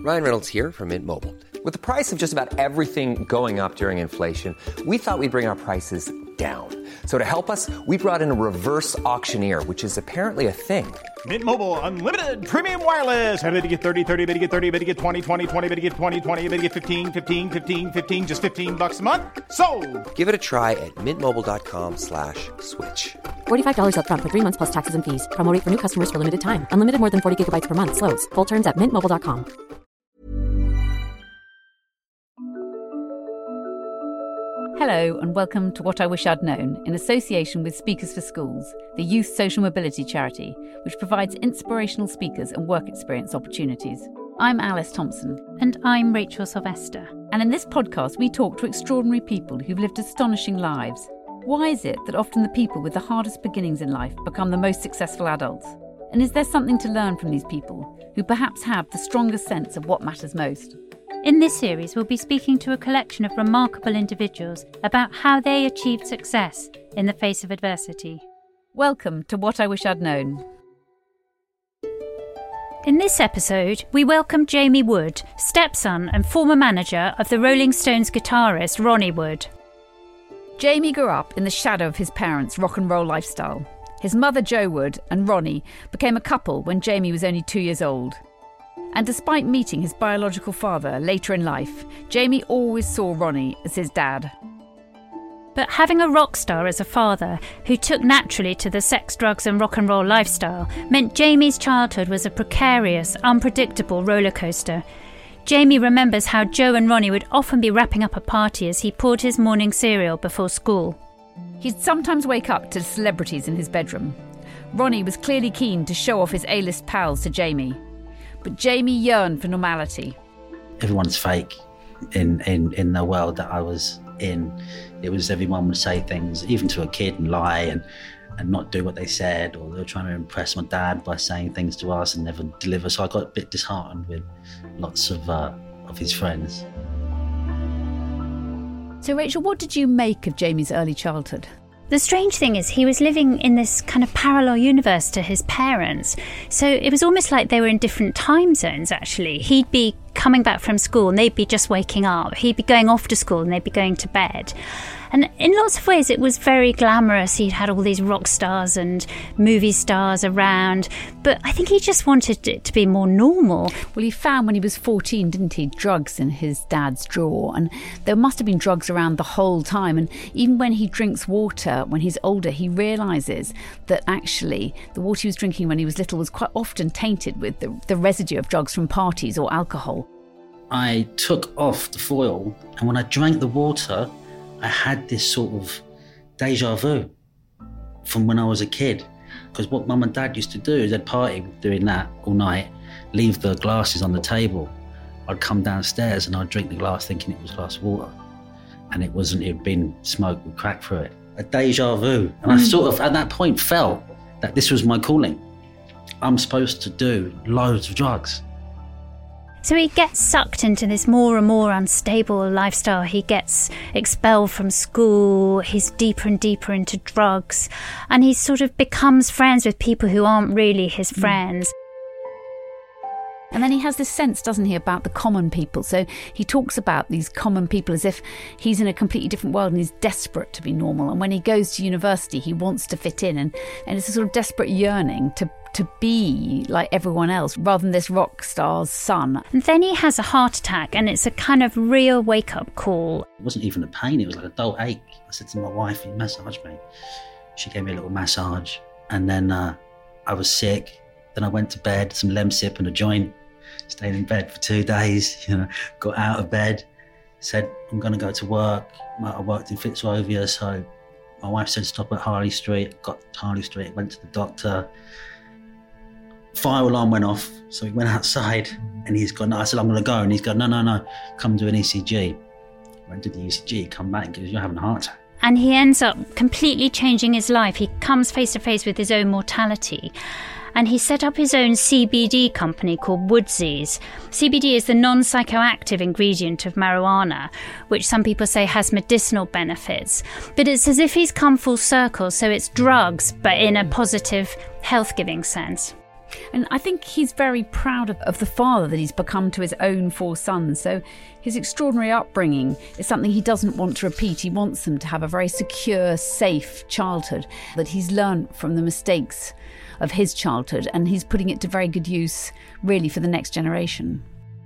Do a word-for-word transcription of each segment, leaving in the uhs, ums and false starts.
Ryan Reynolds here from Mint Mobile. With the price of just about everything going up during inflation, we thought we'd bring our prices down. So to help us, we brought in a reverse auctioneer, which is apparently a thing. Mint Mobile Unlimited Premium Wireless. How to get thirty, thirty, how to get thirty, how to get twenty, twenty, twenty, how to get twenty, twenty, how to get fifteen, fifteen, fifteen, fifteen, just fifteen bucks a month? Sold! Give it a try at mintmobile.com slash switch. forty-five dollars up front for three months plus taxes and fees. Promo rate for new customers for limited time. Unlimited more than forty gigabytes per month. Slows full terms at mint mobile dot com. Hello and welcome to What I Wish I'd Known in association with Speakers for Schools, the youth social mobility charity, which provides inspirational speakers and work experience opportunities. I'm Alice Thompson. And I'm Rachel Sylvester. And in this podcast, we talk to extraordinary people who've lived astonishing lives. Why is it that often the people with the hardest beginnings in life become the most successful adults? And is there something to learn from these people who perhaps have the strongest sense of what matters most? In this series, we'll be speaking to a collection of remarkable individuals about how they achieved success in the face of adversity. Welcome to What I Wish I'd Known. In this episode, we welcome Jamie Wood, stepson and former manager of the Rolling Stones guitarist Ronnie Wood. Jamie grew up in the shadow of his parents' rock and roll lifestyle. His mother, Jo Wood, and Ronnie became a couple when Jamie was only two years old. And despite meeting his biological father later in life, Jamie always saw Ronnie as his dad. But having a rock star as a father who took naturally to the sex, drugs and rock and roll lifestyle meant Jamie's childhood was a precarious, unpredictable roller coaster. Jamie remembers how Jo and Ronnie would often be wrapping up a party as he poured his morning cereal before school. He'd sometimes wake up to celebrities in his bedroom. Ronnie was clearly keen to show off his A-list pals to Jamie. But Jamie yearned for normality. Everyone's fake in, in, in the world that I was in. It was everyone would say things, even to a kid, and lie and, and not do what they said, or they were trying to impress my dad by saying things to us and never deliver. So I got a bit disheartened with lots of uh, of his friends. So Rachel, what did you make of Jamie's early childhood? The strange thing is he was living in this kind of parallel universe to his parents. So it was almost like they were in different time zones, actually. He'd be coming back from school and they'd be just waking up. He'd be going off to school and they'd be going to bed. And in lots of ways, it was very glamorous. He'd had all these rock stars and movie stars around. But I think he just wanted it to be more normal. Well, he found when he was fourteen, didn't he, drugs in his dad's drawer. And there must have been drugs around the whole time. And even when he drinks water, when he's older, he realises that actually the water he was drinking when he was little was quite often tainted with the, the residue of drugs from parties or alcohol. I took off the foil, and when I drank the water, I had this sort of deja vu from when I was a kid. Because what mum and dad used to do is they'd party doing that all night, leave the glasses on the table. I'd come downstairs and I'd drink the glass thinking it was a glass of water. And it wasn't, it had been smoked with crack through it. A deja vu. And I sort of, at that point, felt that this was my calling. I'm supposed to do loads of drugs. So he gets sucked into this more and more unstable lifestyle. He gets expelled from school. He's deeper and deeper into drugs. And he sort of becomes friends with people who aren't really his friends. And then he has this sense, doesn't he, about the common people. So he talks about these common people as if he's in a completely different world and he's desperate to be normal. And when he goes to university, he wants to fit in. And, and it's a sort of desperate yearning to to be like everyone else rather than this rock star's son. And then he has a heart attack, and it's a kind of real wake-up call. It wasn't even a pain, it was like a dull ache. I said to my wife, you massage me. She gave me a little massage, and then uh, I was sick. Then I went to bed, some Lemsip and a joint, stayed in bed for two days, you know, got out of bed, said, I'm going to go to work. I worked in Fitzrovia, so my wife said stop at Harley Street. Got to Harley Street, went to the doctor. Fire alarm went off, so he went outside and he's gone, I said, I'm going to go. And he's gone, no, no, no, come do an E C G. Went to the E C G, come back and goes, you're having a heart attack. And he ends up completely changing his life. He comes face to face with his own mortality. And he set up his own C B D company called Woodsies. C B D is the non-psychoactive ingredient of marijuana, which some people say has medicinal benefits. But it's as if he's come full circle, so it's drugs, but in a positive, health-giving sense. And I think he's very proud of, of the father that he's become to his own four sons. So his extraordinary upbringing is something he doesn't want to repeat. He wants them to have a very secure, safe childhood, that he's learnt from the mistakes of his childhood, and he's putting it to very good use, really, for the next generation.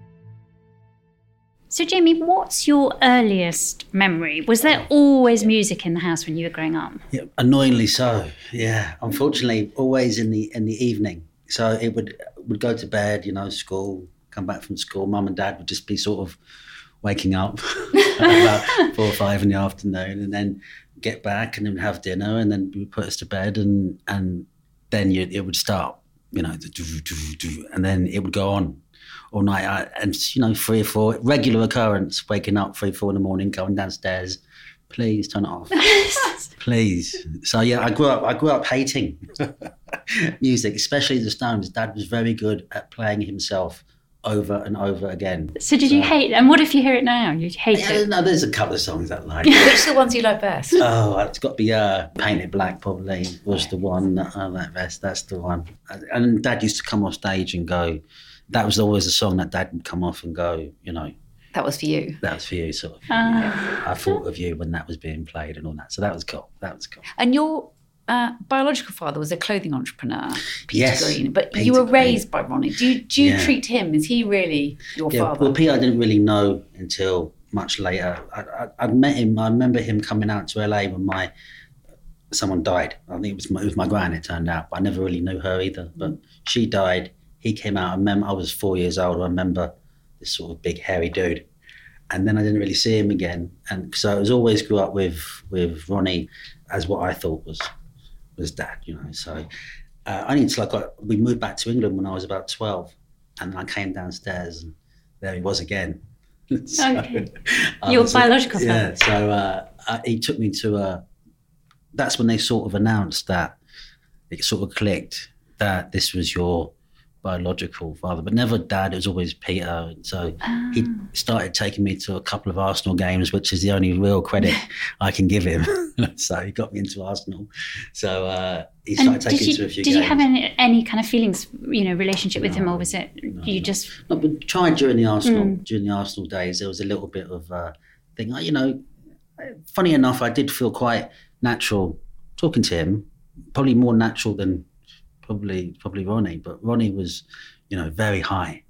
So, Jamie, what's your earliest memory? Was there always music in the house when you were growing up? Yeah, annoyingly so, yeah. Unfortunately, always in the in the evening. So it would would go to bed, you know, school, come back from school. Mum and Dad would just be sort of waking up about four or five in the afternoon, and then get back and then have dinner, and then put us to bed, and and then you, it would start, you know, and then it would go on all night. And, you know, three or four, regular occurrence, waking up three, four in the morning, going downstairs, please turn it off. Please. So, yeah, I grew up, I grew up hating music, especially the Stones. Dad was very good at playing himself over and over again. So did so, you hate, and what if you hear it now? You hate yeah, it? No, there's a couple of songs I like. Which are the ones you like best? Oh, it's got to be uh, Painted Black, probably, was the one that I like best. That's the one. And Dad used to come off stage and go, that was always a song that Dad would come off and go, you know. That was for you? That was for you, sort of. Uh, I thought of you when that was being played and all that. So that was cool. That was cool. And your uh, biological father was a clothing entrepreneur, Peter yes, Green. But Peter you were raised Green. by Ronnie. Do you, do you yeah. treat him? Is he really your yeah, father? Well, Peter, I didn't really know until much later. I, I, I met him. I remember him coming out to L A when my someone died. I think it was my, it was my gran, it turned out. But I never really knew her either. But she died. He came out. I remember I was four years old. I remember this sort of big hairy dude. And then I didn't really see him again. And so I was always grew up with with Ronnie as what I thought was was Dad, you know. So uh, only until I got, we moved back to England when I was about twelve, and I came downstairs and there he was again. so, okay. Your was, biological father. Yeah, so uh, uh, he took me to a, that's when they sort of announced that, it sort of clicked that this was your biological father, but never Dad. It was always Peter. So oh. he started taking me to a couple of Arsenal games, which is the only real credit I can give him. So he got me into Arsenal. So uh, he started and taking you, me to a few did games. Did you have any, any kind of feelings, you know, relationship with no, him, or was it no, you no. just? No, but tried during the Arsenal mm. during the Arsenal days. There was a little bit of uh, thing. You know, funny enough, I did feel quite natural talking to him. Probably more natural than. Probably, probably Ronnie, but Ronnie was, you know, very high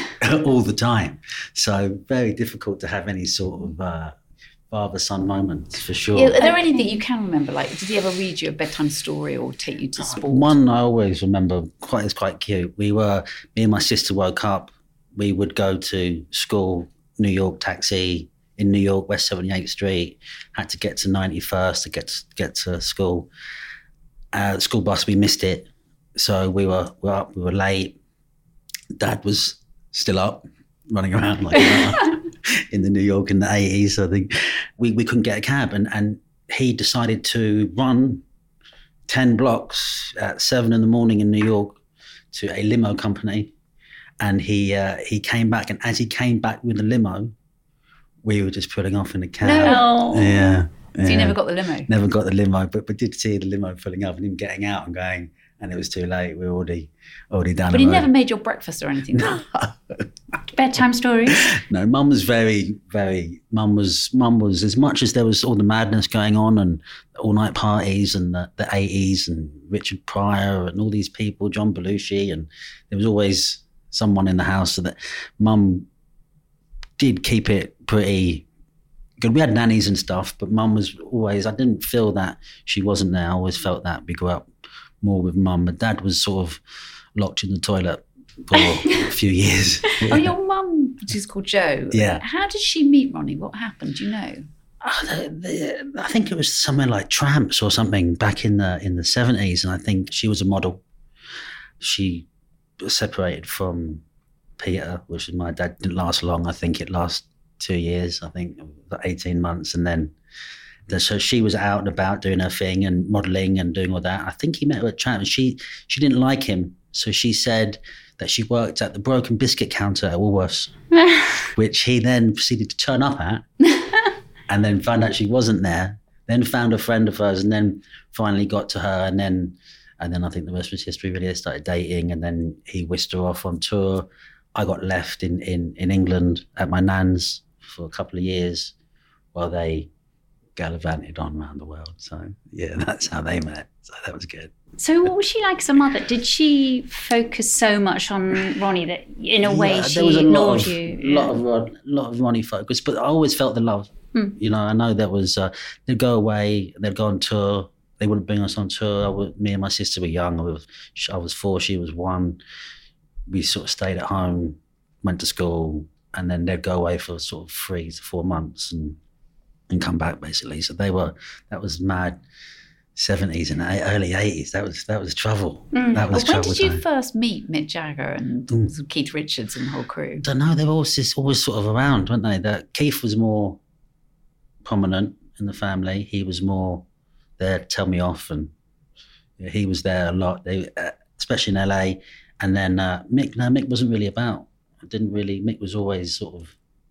all the time. So very difficult to have any sort of uh, father-son moments, for sure. Yeah, are there anything you can remember? Like, did he ever read you a bedtime story or take you to sport? One I always remember, quite it's quite cute. We were, me and my sister woke up. We would go to school, New York taxi in New York, West seventy-eighth Street. Had to get to ninety-first to get to, get to school. Uh, the school bus, we missed it. So we were, we were up, we were late. Dad was still up, running around like that in the New York in the eighties. I think we, we couldn't get a cab, and, and he decided to run ten blocks at seven in the morning in New York to a limo company. And he uh, he came back, and as he came back with the limo, we were just pulling off in the cab. No. Yeah. So yeah. you never got the limo? Never got the limo, but but did see the limo pulling up and him getting out and going. And it was too late. We were already, already down But the he road. never made your breakfast or anything? Bedtime stories? No, Mum was very, very, Mum was, Mum was, as much as there was all the madness going on and all-night parties and the, the eighties and Richard Pryor and all these people, John Belushi, and there was always someone in the house. So that Mum did keep it pretty good. We had nannies and stuff, but Mum was always, I didn't feel that she wasn't there. I always felt that we grew up more with Mum, but Dad was sort of locked in the toilet for a few years. Oh, your mum, which is called Jo. Yeah. How did she meet Ronnie? What happened? Do you know? Oh, the, the, I think it was somewhere like Tramps or something back in the in the seventies, and I think she was a model. She was separated from Peter, which is my dad. Didn't last long. I think it lasted two years. I think eighteen months, and then. So she was out and about doing her thing and modelling and doing all that. I think he met her at Tramp, and she she didn't like him. So she said that she worked at the broken biscuit counter at Woolworths, which he then proceeded to turn up at, and then found out she wasn't there. Then found a friend of hers, and then finally got to her, and then And then I think the rest was history, really. They started dating, and then he whisked her off on tour. I got left in, in, in England at my nan's for a couple of years while they gallivanted on around the world. So, yeah, that's how they met. So that was good. So what was she like as a mother? Did she focus so much on Ronnie that in a way yeah, she there was a ignored lot of, you? lot of Ron, lot of Ronnie focus, but I always felt the love. Hmm. You know, I know there was, uh, they'd go away, they'd go on tour, they wouldn't bring us on tour. I would, me and my sister were young. I was, I was four, she was one. We sort of stayed at home, went to school, and then they'd go away for sort of three to four months and and come back, basically. So they were, that was mad seventies and early eighties. That was that was trouble. Mm. That was well, when trouble did you time. first meet Mick Jagger and mm. Keith Richards and the whole crew? I don't know. They were always, always sort of around, weren't they? That Keith was more prominent in the family. He was more there to tell me off, and yeah, he was there a lot, they, uh, especially in L A. And then uh, Mick, no, Mick wasn't really about. I didn't really, Mick was always sort of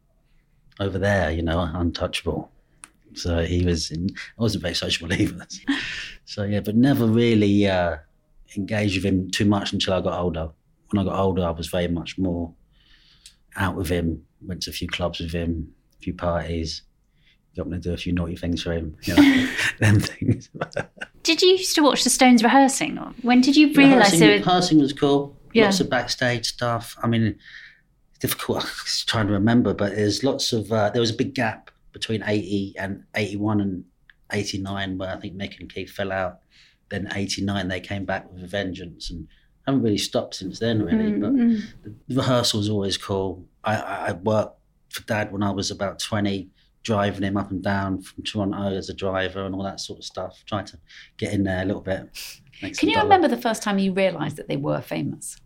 over there, you know, untouchable. So he was, in, I wasn't very sociable either. So yeah, but never really uh, engaged with him too much until I got older. When I got older, I was very much more out with him, went to a few clubs with him, a few parties, got me to do a few naughty things for him, you know, them things. Did you used to watch the Stones rehearsing? When did you realise rehearsing, they were... rehearsing was cool. Yeah. Lots of backstage stuff. I mean, it's difficult, I'm trying to remember, but there's lots of, uh, there was a big gap between eighty and eighty-one and eighty-nine, where I think Mick and Keith fell out. Then eighty-nine, they came back with a vengeance, and haven't really stopped since then, really. Mm-hmm. But the rehearsal was always cool. I, I worked for Dad when I was about twenty, driving him up and down from Toronto as a driver and all that sort of stuff, trying to get in there a little bit. Can you remember the first time you realised that they were famous?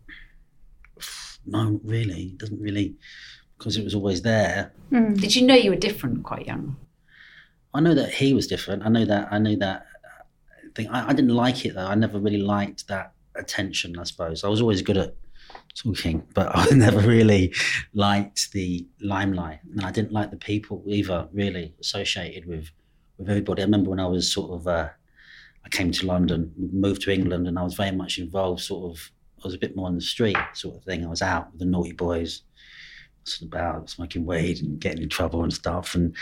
No, really. It doesn't really, because it was always there. Mm. Did you know you were different quite young? I know that he was different. I know that, I knew that thing. I, I didn't like it though. I never really liked that attention, I suppose. I was always good at talking, but I never really liked the limelight. And I didn't like the people either, really, associated with, with everybody. I remember when I was sort of, uh, I came to London, moved to England, and I was very much involved, sort of, I was a bit more on the street sort of thing. I was out with the naughty boys, sort of about smoking weed and getting in trouble and stuff. And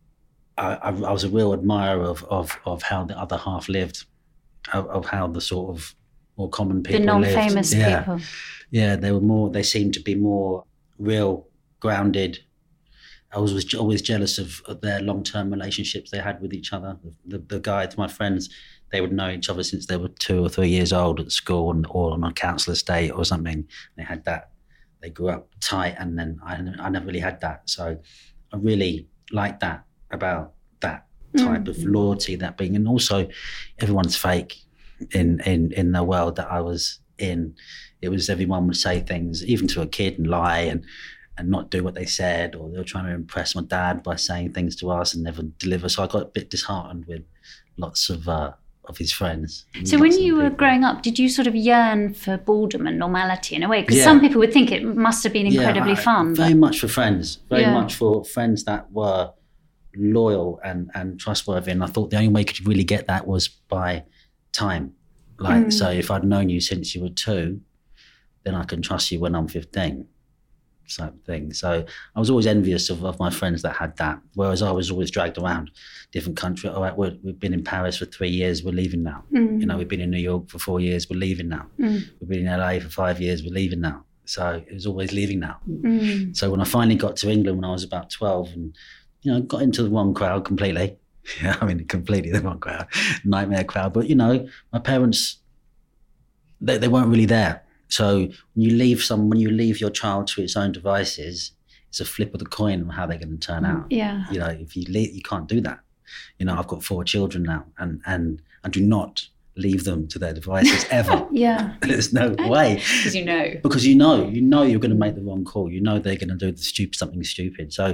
I, I, I was a real admirer of, of, of how the other half lived, of, of how the sort of more common people lived. The non-famous yeah. people. Yeah, they were more, they seemed to be more real, grounded. I was, was always jealous of, of their long-term relationships they had with each other. The, the, the guys, my friends, they would know each other since they were two or three years old at school and, or on a council estate or something. They had that. They grew up tight, and then I, I never really had that. So I really liked that about that type mm. of loyalty, that being, and also everyone's fake in, in, in the world that I was in. It was everyone would say things, even to a kid, and lie and, and not do what they said, or they were trying to impress my dad by saying things to us and never deliver. So I got a bit disheartened with lots of uh, of his friends. So when you were growing up, did you sort of yearn for boredom and normality in a way? Because yeah. some people would think it must have been incredibly yeah, I, fun. Very but... much for friends, very yeah. much for friends that were loyal and, and trustworthy. And I thought the only way you could really get that was by time. Like, mm. so if I'd known you since you were two, then I can trust you when I'm fifteen. Type of thing. So I was always envious of, of my friends that had that, whereas I was always dragged around different countries. All right, we're, we've been in Paris for three years, we're leaving now. Mm. You know, we've been in New York for four years, we're leaving now. Mm. We've been in L A for five years, we're leaving now. So it was always leaving now. Mm. So when I finally got to England when I was about twelve, and you know, got into the wrong crowd completely. Yeah, I mean, completely the wrong crowd, nightmare crowd. But you know, my parents, they, they weren't really there. So when you leave some, when you leave your child to its own devices, it's a flip of the coin on how they're going to turn out. Yeah. You know, if you leave, you can't do that. You know, I've got four children now, and and I do not leave them to their devices ever. Yeah. There's no way. Because you know. Because you know, you know you're going to make the wrong call. You know they're going to do the stupid, something stupid. So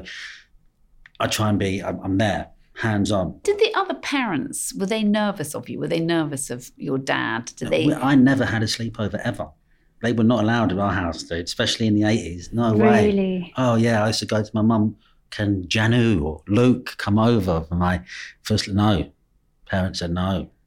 I try and be, I'm, I'm there. Hands on. Did the other parents, were they nervous of you? Were they nervous of your dad? Did they? I never had a sleepover ever. They were not allowed at our house, dude, especially in the eighties. No way. Really? Oh, yeah. I used to go to my mum, can Janu or Luke come over for my first? No. Parents said no.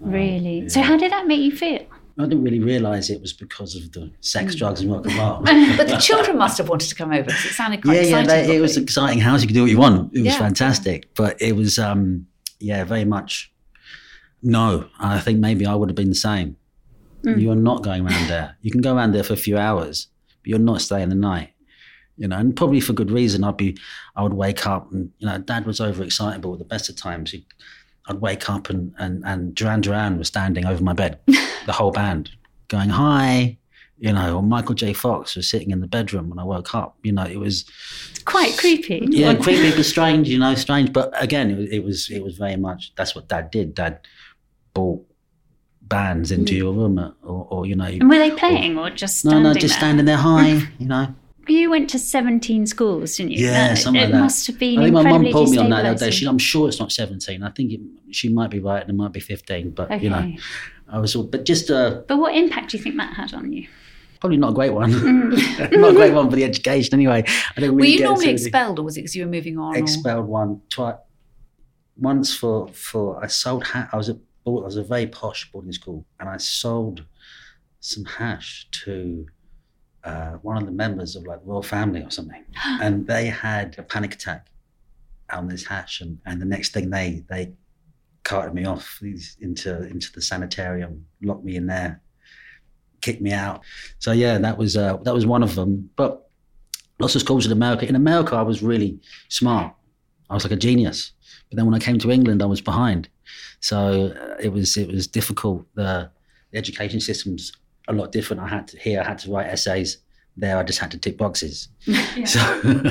Really? Um, yeah. So how did that make you feel? I didn't really realise it was because of the sex, drugs and rock and roll. But the children must have wanted to come over because it sounded quite yeah, exciting. Yeah, they, it was an exciting house. You could do what you want. It was yeah. fantastic. But it was, um, yeah, very much no. I think maybe I would have been the same. Mm. You're not going around there. You can go around there for a few hours, but you're not staying the night. You know, and probably for good reason. I'd be, I would wake up and, you know, Dad was overexcitable at the best of times. He'd, I'd wake up and, and, and Duran Duran was standing over my bed, the whole band, going, hi, you know, or Michael J. Fox was sitting in the bedroom when I woke up. You know, it was... It's quite creepy. Yeah, creepy but strange, you know, strange. But again, it, it was it was very much, that's what Dad did. Dad brought bands into mm. your room or, or, you know... And were they playing or, or just standing No, no, just there? standing there high, you know. You went to seventeen schools, didn't you? Yeah, that, something like it that. It must have been I think my mum incredibly told me on that the other day. destabilising. She, I'm sure it's not seventeen. I think it, she might be right, and it might be fifteen. But okay. you know, I was all. But just. Uh, but what impact do you think that had on you? Probably not a great one. Not a great one for the education, anyway. I don't really were you get normally anything. expelled, or was it because you were moving on? Expelled or? one twice. Once for for I sold. Ha- I was at I was a very posh boarding school, and I sold some hash to. Uh, one of the members of like the royal family or something, and they had a panic attack on this hash, and, and the next thing they they carted me off into into the sanitarium, locked me in there, kicked me out. So yeah, that was uh, that was one of them. But lots of schools in America. In America, I was really smart. I was like a genius. But then when I came to England, I was behind. So uh, it was it was difficult. The, the education system's a lot different. I had to here. I had to write essays. There, I just had to tick boxes. Yeah. So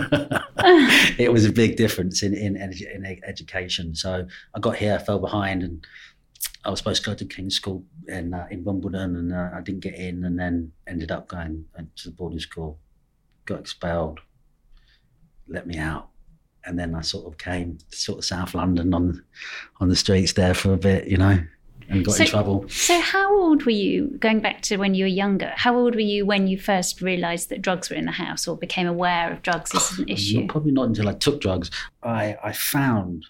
it was a big difference in in, edu- in education. So I got here, I fell behind, and I was supposed to go to King's School in uh, in Wimbledon, and uh, I didn't get in, and then ended up going to the boarding school. Got expelled. Let me out, and then I sort of came to sort of South London on on the streets there for a bit, you know. And got so, in trouble. So how old were you, going back to when you were younger, how old were you when you first realised that drugs were in the house or became aware of drugs as an issue? Probably not until I took drugs. I, I found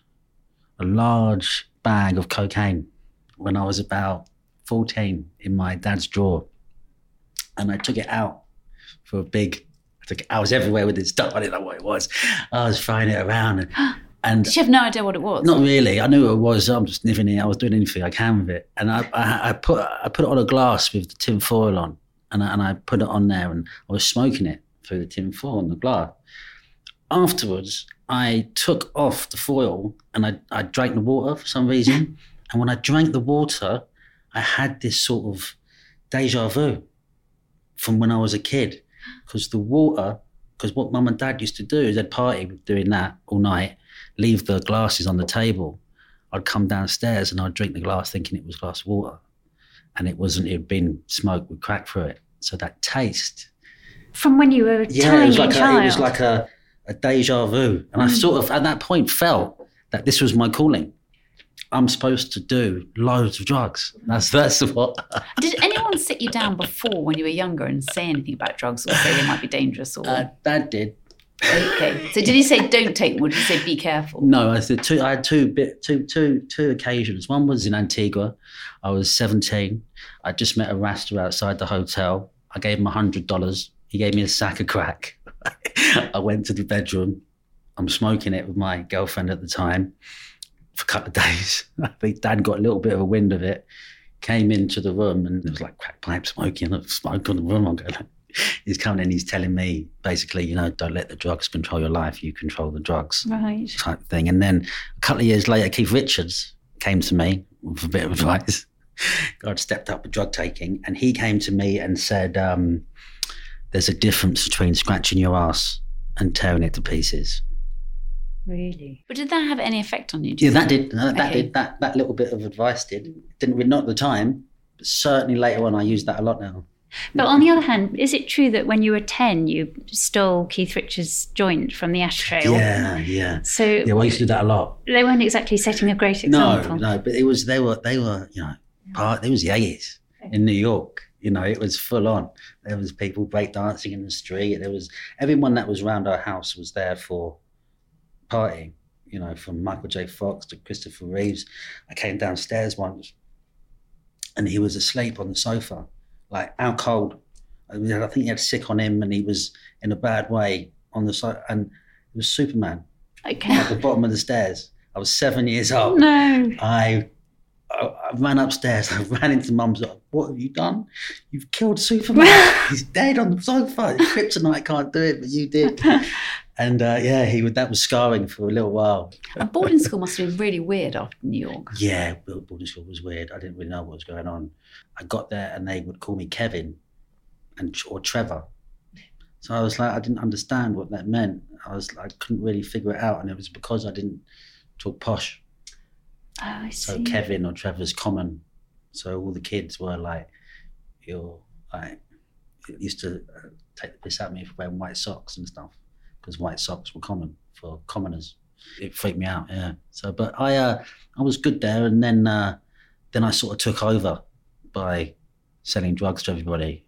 a large bag of cocaine when I was about fourteen in my dad's drawer. And I took it out for a big, I, took it, I was everywhere with this stuff. I didn't know what it was. I was throwing it around. And, And did you have no idea what it was? Not really. I knew what it was. I'm just sniffing it. I was doing anything I can with it. And I, I, I put I put it on a glass with the tin foil on, and I, and I put it on there, and I was smoking it through the tin foil on the glass. Afterwards, I took off the foil and I, I drank the water for some reason. And when I drank the water, I had this sort of deja vu from when I was a kid, because the water, because what Mum and Dad used to do is they'd party doing that all night. Leave the glasses on the table. I'd come downstairs and I'd drink the glass thinking it was a glass of water. And it wasn't, it had been smoked with crack through it. So that taste. From when you were a yeah, tiny it was like child. A, it was like a, a deja vu. And mm. I sort of, at that point, felt that this was my calling. I'm supposed to do loads of drugs. That's, that's what. Did anyone sit you down before when you were younger and say anything about drugs or say they might be dangerous? Or uh, Dad did. Okay. So did he say don't take them, or did he say be careful? No, I said two. I had two bit two two two occasions. One was in Antigua. I was seventeen. I just met a Rasta outside the hotel. I gave him a hundred dollars. He gave me a sack of crack. I went to the bedroom. I'm smoking it with my girlfriend at the time for a couple of days. I think Dad got a little bit of a wind of it. Came into the room and there was like crack pipe smoking, smoke on the room. I'm going like, he's coming in, he's telling me basically, you know, don't let the drugs control your life, you control the drugs. Right. Type thing. And then a couple of years later, Keith Richards came to me with a bit of advice. God stepped up with drug taking, and he came to me and said, um, there's a difference between scratching your ass and tearing it to pieces. Really? But did that have any effect on you? Yeah, that did. Uh, that okay. did. That that little bit of advice did. Didn't really, not at the time, but certainly later on I use that a lot now. But on the other hand, is it true that when you were ten, you stole Keith Richards' joint from the ashtray? Yeah, yeah. So yeah, well, I used to do that a lot. They weren't exactly setting a great example. No, no, but it was. They were. They were. You know, part. It was the eighties in New York. You know, it was full on. There was people breakdancing in the street. There was everyone that was around our house was there for partying. You know, from Michael J. Fox to Christopher Reeves. I came downstairs once and he was asleep on the sofa, like out cold. I think he had sick on him, and he was in a bad way on the sofa, and it was Superman Okay. at the bottom of the stairs. I was seven years old. No. I, I, I ran upstairs. I ran into Mum's. Like, what have you done? You've killed Superman. He's dead on the sofa. Kryptonite can't do it, but you did. And uh, yeah, he would. That was scarring for a little while. And boarding school must have been really weird after New York. Yeah, boarding school was weird. I didn't really know what was going on. I got there and they would call me Kevin, and or Trevor. So I was like, I didn't understand what that meant. I was like, I couldn't really figure it out, and it was because I didn't talk posh. Oh, I see. So Kevin or Trevor's common. So all the kids were like, you're like, it used to uh, take the piss out of me for wearing white socks and stuff, because white socks were common for commoners. It freaked me out, yeah. So, but I, uh, I was good there, and then, uh, then I sort of took over by selling drugs to everybody.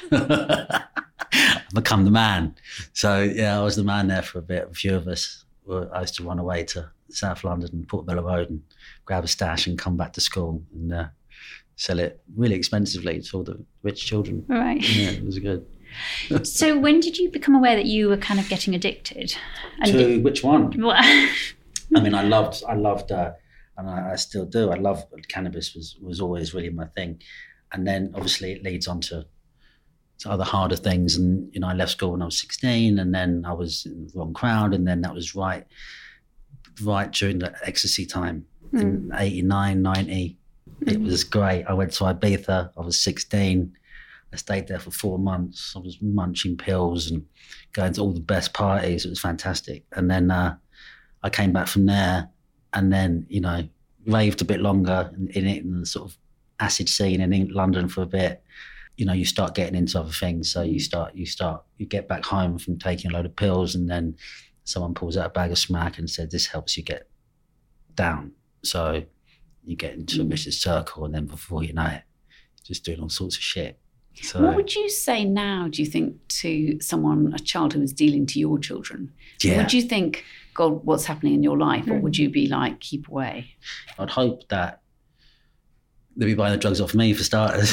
I've become the man. So yeah, I was the man there for a bit. A few of us were, I used to run away to South London and Portobello Road and grab a stash and come back to school and uh, sell it really expensively to all the rich children. Right. Yeah, it was good. So when did you become aware that you were kind of getting addicted? And to did- which one? Well, I mean, I loved, I loved, uh, and I, I still do. I love cannabis. was was always really my thing, and then obviously it leads on to, to other harder things. And you know, I left school when I was sixteen, and then I was in the wrong crowd, and then that was right, right during the ecstasy time mm. in eighty-nine, ninety. Mm. It was great. I went to Ibiza. I was sixteen. I stayed there for four months. I was munching pills and going to all the best parties. It was fantastic. And then uh, I came back from there, and then, you know, raved a bit longer in, in it, in the sort of acid scene in London for a bit. You know, you start getting into other things. So you start, you start, you get back home from taking a load of pills, and then someone pulls out a bag of smack and says, this helps you get down. So you get into a vicious circle, and then before you know it, just doing all sorts of shit. So, what would you say now, do you think, to someone, a child who is dealing to your children? Yeah. Would you think, God, what's happening in your life? Or would you be like, keep away? I'd hope that they'd be buying the drugs off me for starters.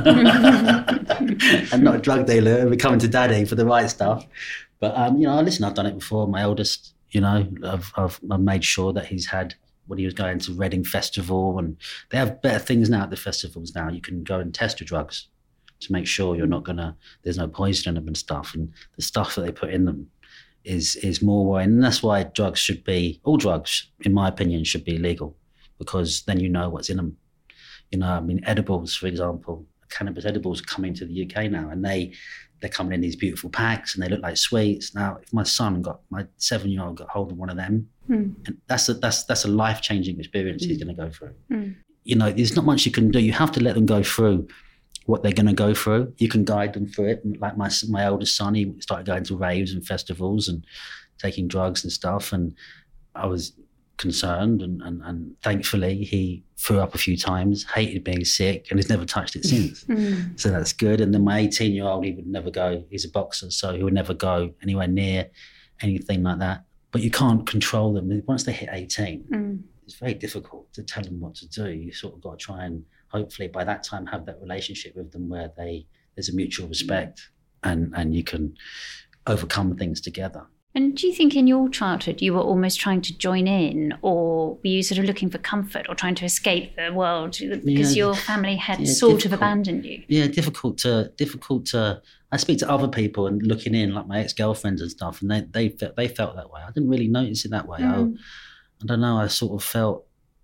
I'm not a drug dealer, I'd be coming to daddy for the right stuff. But, um, you know, listen, I've done it before. My eldest, you know, I've, I've, I've made sure that he's had, when he was going to Reading Festival, and they have better things now at the festivals now. You can go and test your drugs to make sure you're not gonna, there's no poison in them and stuff, and the stuff that they put in them is is more worrying. And that's why drugs should be, all drugs, in my opinion, should be legal, because then you know what's in them. You know, I mean, edibles, for example, cannabis edibles are coming to the U K now, and they, they're coming in these beautiful packs, and they look like sweets. Now, if my son got, my seven-year-old got hold of one of them, mm. and that's a, that's, that's a life-changing experience mm. he's gonna go through. Mm. You know, there's not much you can do. You have to let them go through what they're going to go through. You can guide them through it. Like my my oldest son, he started going to raves and festivals and taking drugs and stuff. And I was concerned, and, and, and thankfully he threw up a few times, hated being sick, and has never touched it since. Mm. So that's good. And then my eighteen-year-old, he would never go, he's a boxer, so he would never go anywhere near anything like that. But you can't control them. Once they hit eighteen, mm. it's very difficult to tell them what to do. You sort of got to try and hopefully by that time have that relationship with them where they there's a mutual respect, and, and you can overcome things together. And do you think in your childhood you were almost trying to join in, or were you sort of looking for comfort or trying to escape the world because yeah, your family had yeah, sort difficult. of abandoned you? Yeah, difficult to, difficult to, I speak to other people and looking in, like my ex-girlfriends and stuff, and they they, felt, they felt that way. I didn't really notice it that way. Mm. I, I don't know, I sort of felt,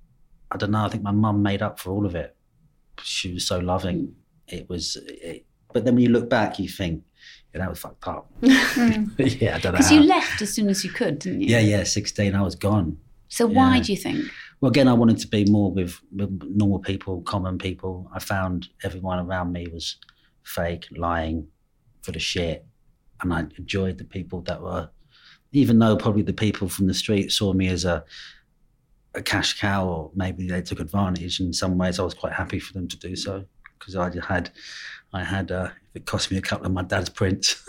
I don't know, I think my mum made up for all of it. She was so loving. It was, it, but then when you look back, you think, yeah, that was fucked up. Mm. Yeah, I don't know. Because you left as soon as you could, didn't you? Yeah, yeah, sixteen, I was gone. So yeah. why do you think? Well, again, I wanted to be more with, with normal people, common people. I found everyone around me was fake, lying, full of shit. And I enjoyed the people that were, even though probably the people from the street saw me as a, a cash cow, or maybe they took advantage in some ways, I was quite happy for them to do so, because I had, I had, uh, if it cost me a couple of my dad's prints,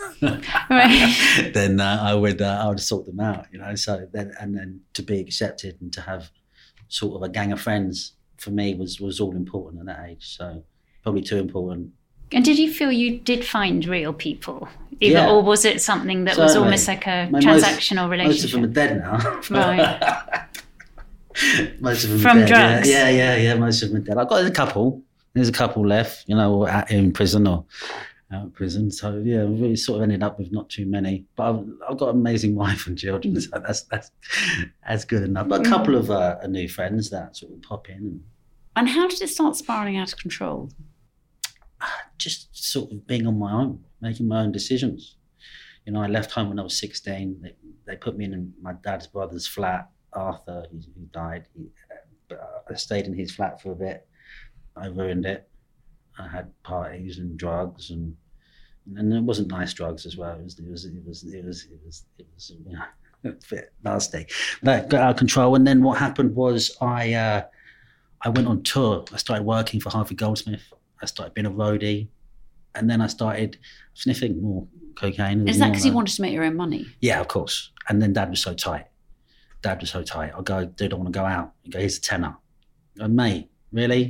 right. then uh, I would, uh, I would sort them out, you know. So then, and then to be accepted and to have sort of a gang of friends for me was, was all important at that age. So probably too important. And did you feel you did find real people? Either, Yeah. Or was it something that Certainly. was almost like a My transactional most, relationship? Most of them are dead now. Right. Most of them From are dead. drugs? Yeah, yeah, yeah, yeah. Most of them are dead. I've got a couple. There's a couple left, you know, out in prison or out of prison. So yeah, we really sort of ended up with not too many. But I've, I've got an amazing wife and children, so that's that's that's good enough. But a couple of uh, new friends that sort of pop in. And how did it start spiralling out of control? Just sort of being on my own, making my own decisions. You know, I left home when I was sixteen. They, they put me in my dad's brother's flat. Arthur, who, who died, he, uh, I stayed in his flat for a bit. I ruined it. I had parties and drugs, and and it wasn't nice drugs as well. It was it was it was it was it was, it was you know, a bit nasty. That got out of control. And then what happened was I uh, I went on tour. I started working for Harvey Goldsmith. I started being a roadie, and then I started sniffing more cocaine. Is that more, because you uh, wanted to make your own money? Yeah, of course. And then Dad was so tight. Dad was so tight. I'll go, dude, I want to go out. He'd go, here's a tenner. I go, mate, really?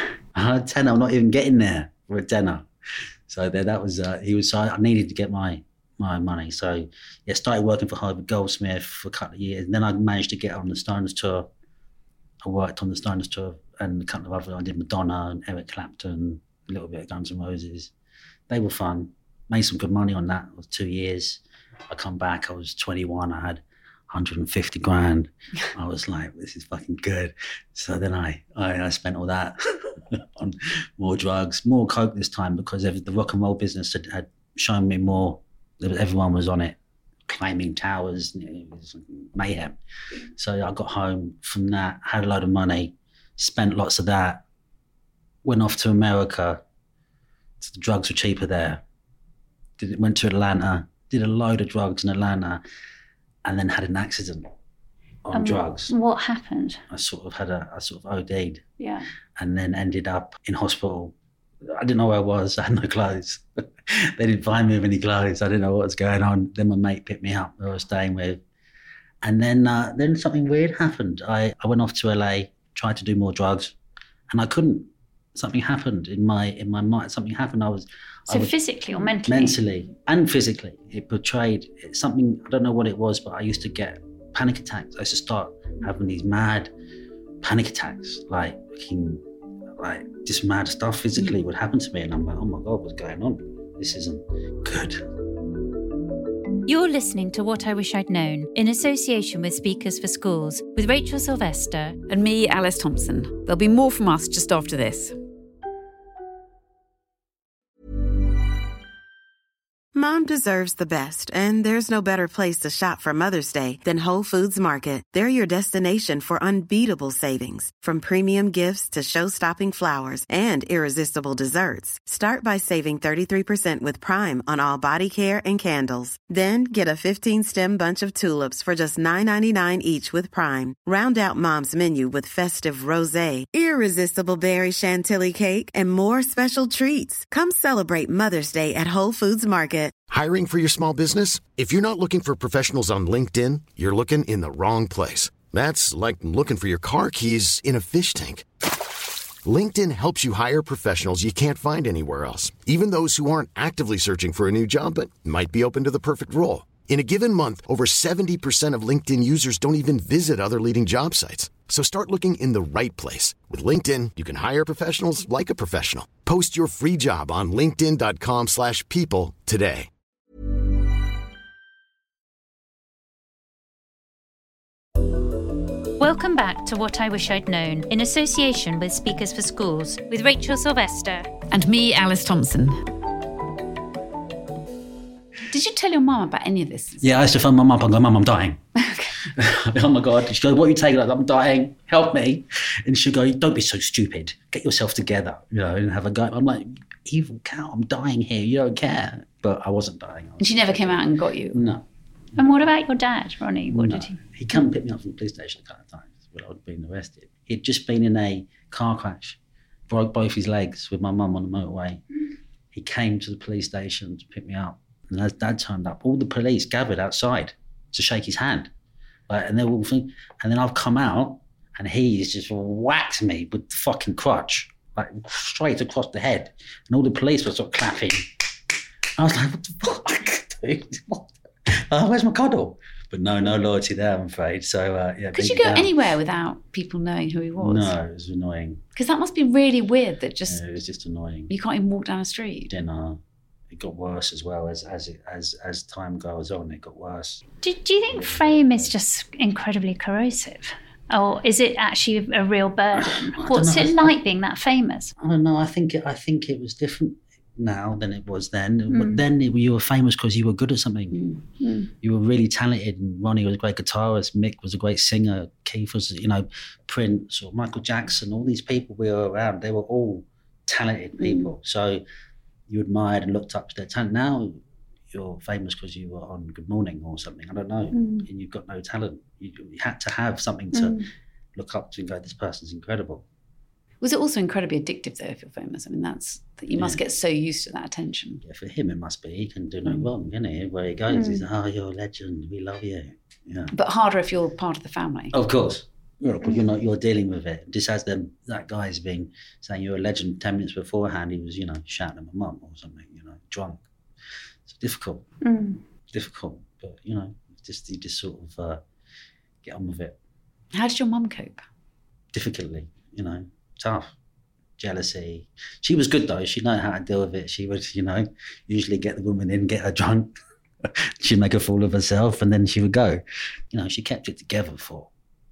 A tenner, I'm not even getting there for a tenner. So there, that was, uh, he was, so I needed to get my my money. So yeah, started working for Harvey Goldsmith for a couple of years. And then I managed to get on the Stoners tour. I worked on the Stoners tour and a couple of other, I did Madonna and Eric Clapton, a little bit of Guns N' Roses. They were fun. Made some good money on that. It was two years. I come back, I was twenty-one, I had one hundred fifty grand. I was like, this is fucking good. So then I, I, I spent all that on more drugs, more coke this time, because the rock and roll business had, had shown me more. Everyone was on it, claiming towers. It was mayhem. So I got home from that, had a load of money, spent lots of that, went off to America. So the drugs were cheaper there. Did, went to Atlanta, did a load of drugs in Atlanta, and then had an accident on Um, drugs. What happened? I sort of had a, I sort of OD'd, Yeah. and then ended up in hospital. I didn't know where I was. I had no clothes. They didn't find me with any clothes. I didn't know what was going on. Then my mate picked me up, who I was staying with. And then uh, then something weird happened. I, I went off to L A, tried to do more drugs, and I couldn't. Something happened in my in my mind. Something happened. I was So I was, physically or mentally? mentally and physically. It portrayed it's something. I don't know what it was, but I used to get panic attacks. I used to start having these mad panic attacks, like fucking, like just mad stuff physically would happen to me, and I'm like, oh my god, what's going on? This isn't good. You're listening to What I Wish I'd Known in association with Speakers for Schools with Rachel Sylvester And me, Alice Thompson. There'll be more from us just after this. Mom deserves the best, and there's no better place to shop for Mother's Day than Whole Foods Market. They're your destination for unbeatable savings, from premium gifts to show-stopping flowers and irresistible desserts. Start by saving thirty-three percent with Prime on all body care and candles. Then get a fifteen-stem bunch of tulips for just nine ninety-nine each with Prime. Round out Mom's menu with festive rosé, irresistible berry chantilly cake, and more special treats. Come celebrate Mother's Day at Whole Foods Market. Hiring for your small business? If you're not looking for professionals on LinkedIn, you're looking in the wrong place. That's like looking for your car keys in a fish tank. LinkedIn helps you hire professionals you can't find anywhere else, even those who aren't actively searching for a new job but might be open to the perfect role. In a given month, over seventy percent of LinkedIn users don't even visit other leading job sites. So start looking in the right place. With LinkedIn, you can hire professionals like a professional. Post your free job on linkedin.com slash people today. Welcome back to What I Wish I'd Known in association with Speakers for Schools with Rachel Sylvester. And me, Alice Thompson. Did you tell your mum about any of this? Yeah, I used to phone my mum up and go, Mum, I'm dying. Oh my God. She'd go, what are you taking? Like, I'm dying. Help me. And she'd go, don't be so stupid. Get yourself together, you know, and have a go. I'm like, evil cow, I'm dying here. You don't care. But I wasn't dying. And she never came out and got you? No. And what about your dad, Ronnie? What no. did he? He came and picked me up from the police station a couple of times when I'd been arrested. He'd just been in a car crash, broke both his legs with my mum on the motorway. He came to the police station to pick me up. And as Dad turned up, all the police gathered outside to shake his hand. Like, and they were all thinking, and then I've come out And he just whacked me with the fucking crutch, like straight across the head. And all the police were sort of clapping. I was like, what the fuck, dude? What? Oh, where's my cuddle? But no, no loyalty there, I'm afraid. So, uh, yeah. Could you go down. anywhere without people knowing who he was? No, it was annoying. Because that must be really weird that just... Yeah, it was just annoying. You can't even walk down a street. Then uh, it got worse as well as as it, as as time goes on. It got worse. Do, do you think fame is just incredibly corrosive? Or is it actually a real burden? What's it like being that famous? I don't know. I think it, I think it was different now than it was then. Mm. But then it, you were famous because you were good at something. Mm. You were really talented. And Ronnie was a great guitarist. Mick was a great singer. Keith was, you know, Prince or Michael Jackson. All these people we were around, they were all talented people. Mm. So you admired and looked up to their talent. Now you're famous because you were on Good Morning or something. I don't know. Mm. And you've got no talent. You, you had to have something to mm. look up to and go, this person's incredible. Was it also incredibly addictive, though, if you're famous? I mean, that's that you yeah. must get so used to that attention. Yeah, for him, it must be. He can do no mm. wrong, can he? Where he goes, mm. he's like, oh, you're a legend. We love you. Yeah. But harder if you're part of the family. Of course. Yeah, because you're not, you're dealing with it. Just as them, that guy's been saying you're a legend ten minutes beforehand, he was, you know, shouting at my mum or something, you know, drunk. It's difficult. Mm. Difficult. But, you know, just you just sort of uh, get on with it. How did your mum cope? Difficultly, you know. Tough, jealousy. She was good though. She knew how to deal with it. She would, you know, usually get the woman in, get her drunk. She'd make a fool of herself, and then she would go. You know, she kept it together for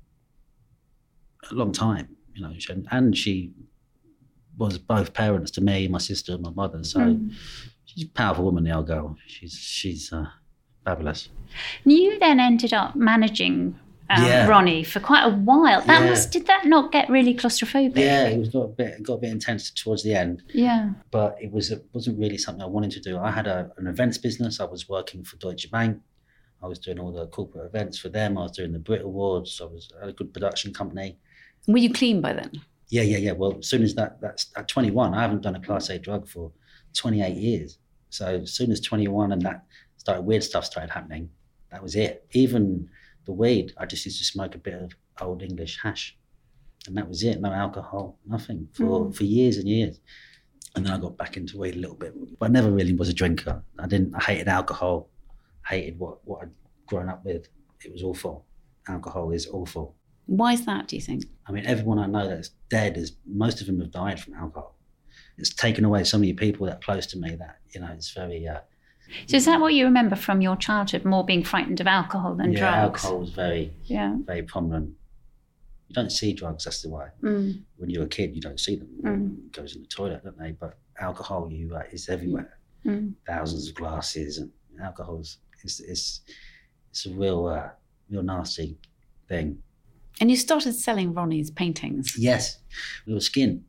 a long time. You know, and she was both parents to me, my sister, and my mother. So mm. she's a powerful woman, the old girl. She's she's uh, fabulous. You then ended up managing. Um, yeah. Ronnie for quite a while. That yeah. was did that not get really claustrophobic? Yeah, it was got a bit got a bit intense towards the end. Yeah, but it was it wasn't really something I wanted to do. I had a, an events business. I was working for Deutsche Bank. I was doing all the corporate events for them. I was doing the Brit Awards. I was at a good production company. Were you clean by then? Yeah, yeah, yeah. Well, as soon as that that's at twenty-one, I haven't done a Class A drug for twenty-eight years. So as soon as twenty-one and that started, weird stuff started happening. That was it. Even the weed, I just used to smoke a bit of old English hash. And that was it. No alcohol, nothing for, mm. for years and years. And then I got back into weed a little bit. But I never really was a drinker. I didn't, I hated alcohol. I hated what, what I'd grown up with. It was awful. Alcohol is awful. Why is that, do you think? I mean, everyone I know that's dead, is most of them have died from alcohol. It's taken away so many people that are close to me that, you know, it's very... Uh, So is that what you remember from your childhood, more being frightened of alcohol than yeah, drugs? Yeah, alcohol was very, yeah. very prominent. You don't see drugs, that's the way. Mm. When you're a kid, you don't see them. Mm. It goes in the toilet, don't they? But alcohol you uh, is everywhere. Mm. Thousands of glasses, and alcohol is it's, it's, it's a real, uh, real nasty thing. And you started selling Ronnie's paintings? Yes, we were skin.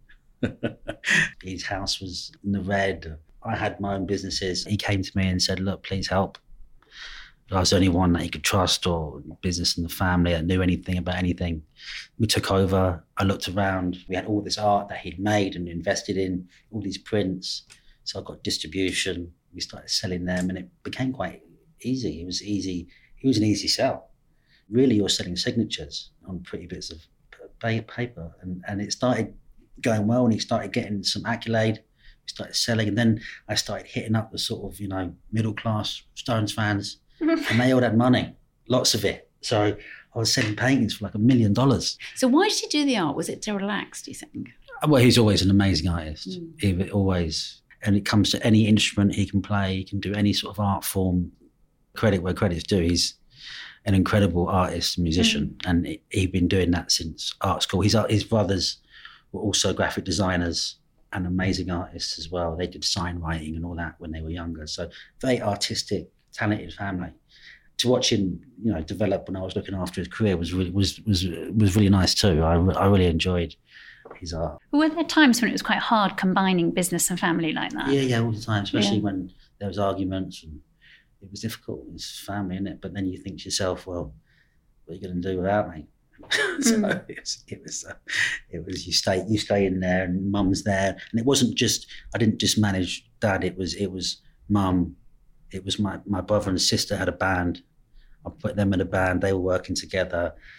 His house was in the red. I had my own businesses. He came to me and said, look, please help. I was the only one that he could trust or business in the family that knew anything about anything. We took over. I looked around. We had all this art that he'd made and invested in, all these prints. So I got distribution. We started selling them and it became quite easy. It was easy. It was an easy sell. Really, you're selling signatures on pretty bits of paper. And, and it started going well and he started getting some accolade. We started selling, and then I started hitting up the sort of, you know, middle class Stones fans, and they all had money, lots of it. So I was selling paintings for like a million dollars. So why did he do the art? Was it to relax, do you think? Well, he's always an amazing artist. Mm. He always, and it comes to any instrument he can play, he can do any sort of art form. Credit where credit's due. He's an incredible artist and musician, mm. and he'd been doing that since art school. His, his brothers were also graphic designers and amazing artists as well. They did sign writing and all that when they were younger. So very artistic, talented family. To watch him, you know, develop when I was looking after his career was really was was was really nice too. I I really enjoyed his art. Were there times when it was quite hard combining business and family like that? Yeah, yeah, all the time, especially Yeah. when there was arguments and it was difficult. It's family, isn't it? But then you think to yourself, well, what are you going to do without me? So Mm. it was, it was, uh, it was. You stay, you stay in there, and Mum's there, and it wasn't just. I didn't just manage Dad. It was, it was Mum. It was my my brother and sister had a band. I put them in a band. They were working together.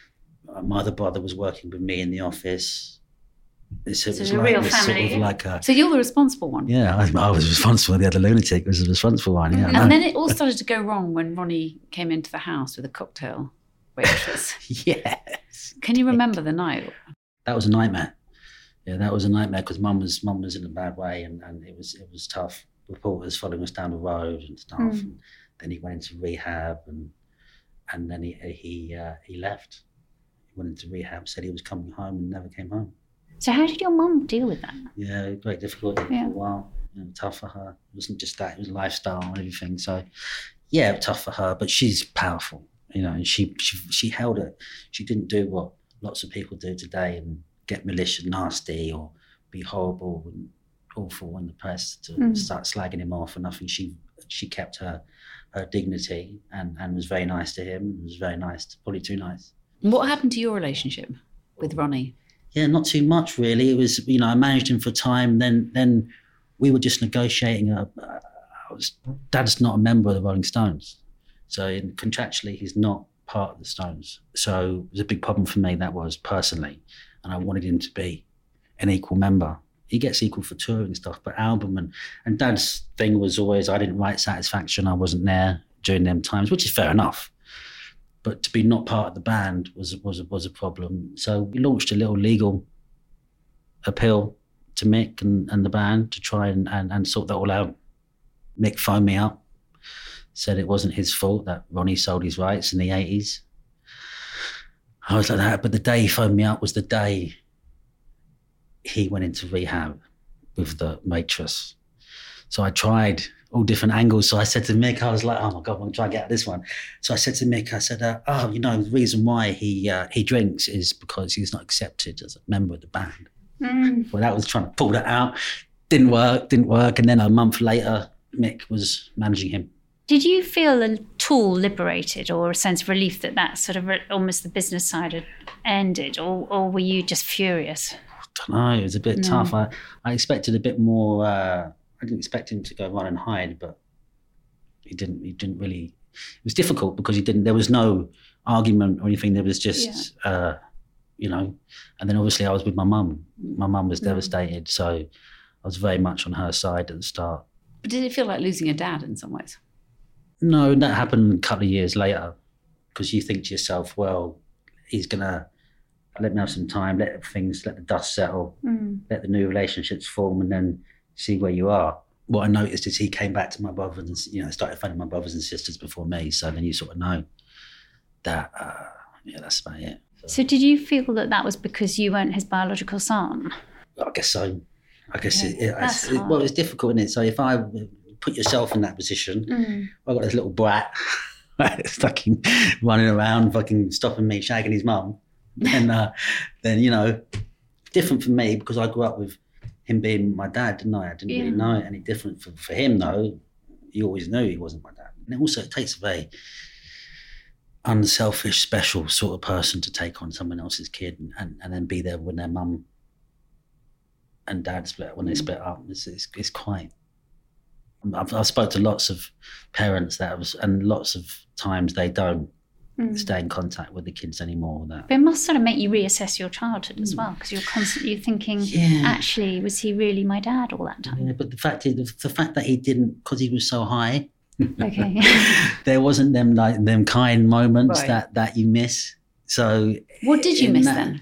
My other brother was working with me in the office. It's, So it was a like, real it was family. sort of like a, So you're the responsible one. yeah, I, I was responsible. The other lunatic was the responsible one. Yeah, I know. And then it all started to go wrong when Ronnie came into the house with a cocktail waitress. Yes. Can you remember the night? That was a nightmare. Yeah, that was a nightmare because mum was mum was in a bad way, and, and it was it was tough. Reporters following us down the road and stuff. Mm. And then he went into rehab, and and then he he uh, he left. He went into rehab, said he was coming home, and never came home. So how did your mum deal with that? Yeah, great difficulty Yeah. for a while. You know, tough for her. It wasn't just that; it was lifestyle and everything. So, yeah, tough for her. But she's powerful, you know. And she she she held it. She didn't do what lots of people do today and get malicious, nasty, or be horrible and awful in the press to Mm. start slagging him off or nothing. She she kept her her dignity and and was very nice to him. And was very nice, to, probably too nice. And what happened to your relationship with Ronnie? Yeah, not too much really. It was, you know, I managed him for a time. Then, then we were just negotiating. A, uh, I was, Dad's not a member of the Rolling Stones, so in, contractually he's not part of the Stones. So it was a big problem for me. That was personally, and I wanted him to be an equal member. He gets equal for touring and stuff, but album and and Dad's thing was always I didn't write Satisfaction. I wasn't there during them times, which is fair enough. But to be not part of the band was was was a problem. So we launched a little legal appeal to Mick and, and the band to try and, and, and sort that all out. Mick phoned me up, said it wasn't his fault that Ronnie sold his rights in the eighties. I was like that, but the day he phoned me up was the day he went into rehab with the waitress. So I tried all different angles. So I said to Mick, I was like, oh my God, I'm going to try and get out this one. So I said to Mick, I said, uh, oh, you know, the reason why he uh, he drinks is because he's not accepted as a member of the band. Mm. Well, that was trying to pull that out. Didn't work, didn't work. And then a month later, Mick was managing him. Did you feel at all liberated or a sense of relief that that sort of re- almost the business side had ended, or, or were you just furious? I don't know, it was a bit No. tough. I, I expected a bit more, uh, I didn't expect him to go run and hide, but he didn't, he didn't really, it was difficult because he didn't, there was no argument or anything, there was just, yeah. uh, you know, and then obviously I was with my mum. My mum was Mm. devastated, so I was very much on her side at the start. But did it feel like losing a dad in some ways? No, that happened a couple of years later because you think to yourself, well, he's going to let me have some time, let things, let the dust settle, Mm. let the new relationships form and then see where you are. What I noticed is he came back to my brothers and, you know, started finding my brothers and sisters before me. So then you sort of know that, uh, yeah, that's about it. So, So did you feel that that was because you weren't his biological son? I guess so. I guess Yeah, it, it, that's it's, it, well, hard. it's difficult, isn't it? So if I put yourself in that position, Mm. I got this little brat fucking running around, fucking stopping me, shagging his mum. Then, uh, then you know, different for me because I grew up with him being my dad, didn't I? I didn't Yeah. really know it any different. For, for him, though, he always knew he wasn't my dad. And also, it takes a very unselfish, special sort of person to take on someone else's kid and, and, and then be there when their mum and dad split when they split up. It's, it's, it's quite. I've, I've spoke to lots of parents that was, and lots of times they don't Mm. stay in contact with the kids anymore. That But it must sort of make you reassess your childhood as well, because you're constantly thinking, Yeah. actually, was he really my dad all that time? yeah, but the fact is, the, the fact that he didn't, because he was so high, Okay. there wasn't them like them kind moments Right. that that you miss. So What did you in miss that- then?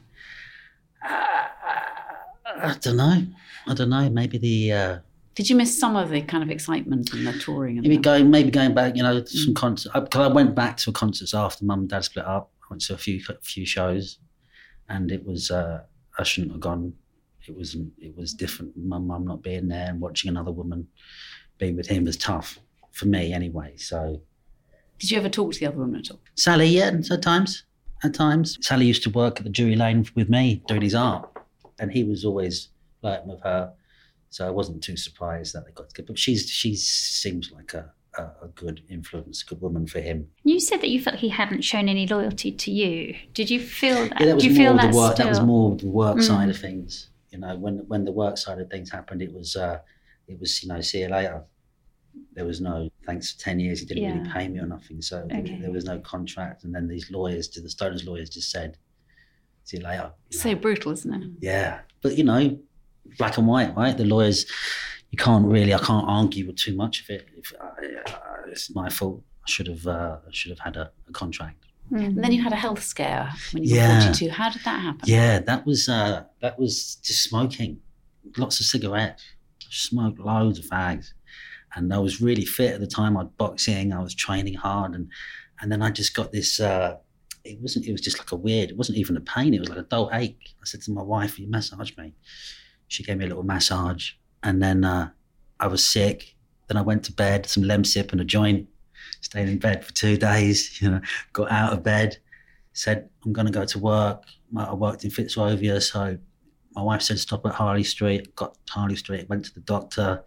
I don't know. I don't know. Maybe the uh, Did you miss some of the kind of excitement and the touring? And maybe the- going maybe going back. You know, to some concerts. Because I went back to concerts after Mum and Dad split up. I went to a few few shows, and it was uh, I shouldn't have gone. It was it was different. My mum not being there and watching another woman be with him was tough for me anyway. So Did you ever talk to the other woman at all? Sally, yeah, at times, at times. Sally used to work at the Drury Lane with me doing his art, and he was always flirting with her. So I wasn't too surprised that they got together. But she's she seems like a, a, a good influence, a good woman for him. You said that you felt he hadn't shown any loyalty to you. Did you feel that? Yeah, that was Do you more feel of the that's work. still... That was more of the work Mm. side of things. You know, when when the work side of things happened, it was uh, it was you know, see you later. There was no thanks for ten years. He didn't really Yeah. pay me or nothing. So there- Okay. there was no contract. And then these lawyers, the Stones lawyers, just said, See you later. You So know? brutal, isn't it? Yeah. But, you know, black and white, right? The lawyers, you can't really, I can't argue with too much of it. If, uh, it's my fault. I should have, uh, I should have had a, a contract. Mm. And then you had a health scare when you Yeah. were forty-two. How did that happen? Yeah, that was uh, that was just smoking, lots of cigarettes, smoked loads of fags, and I was really fit at the time. I'd boxing, I was training hard, and and then I just got this. Uh, it wasn't. It was just like a weird. It wasn't even a pain. It was like a dull ache. I said to my wife, "You massage me." She gave me a little massage, and then uh, I was sick. Then I went to bed, some Lemsip and a joint. Stayed in bed for two days, you know, got out of bed, said, I'm going to go to work. I worked in Fitzrovia, so my wife said stop at Harley Street. Got to Harley Street, went to the doctor.